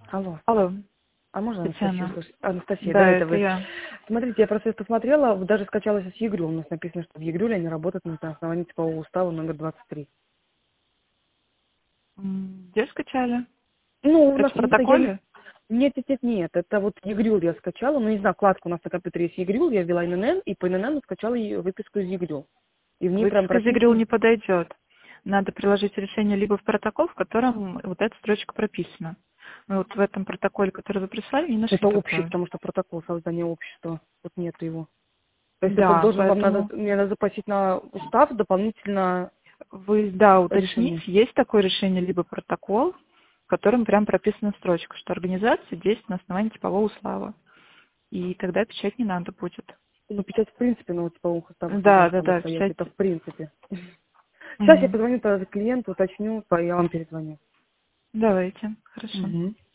Алло. Алло, А можно Анастасию Татьяна. слышать? Анастасия, да, Да, это это вы. я. Смотрите, я просто посмотрела, даже скачала сейчас ЕГРЮ. У нас написано, что в ЕГРЮ они работают на основании типового устава номер 23. Где скачали? Ну, у Это нас в просто я не... протоколе? Нет. Это вот ЕГРЮ я скачала. Ну, не знаю, вкладка у нас на компьютере есть ЕГРЮ, я ввела ИНН, и по ИНН скачала выписку из ЕГРЮ. И в ней прям Выписка из ИГРИЛ прописано... не подойдет. Надо приложить решение либо в протокол, в котором вот эта строчка прописана. Мы вот в этом протоколе, который вы прислали, не нашли Это общий, такое. потому что протокол создания общества. Тут нет его. То есть это Да, должен вам надо, поэтому мне надо запросить на устав дополнительно вы, да, решение. уточните, есть такое решение, либо протокол, в котором прям прописана строчка, что организация действует на основании типового устава. И тогда печать не надо будет. Ну, печать в принципе на типовых уставах не Да, должна да, была да, стоять. печать. Это в принципе. Сейчас я Мгм. позвоню тогда клиенту, уточню, я вам перезвоню. Давайте, хорошо. Мгм.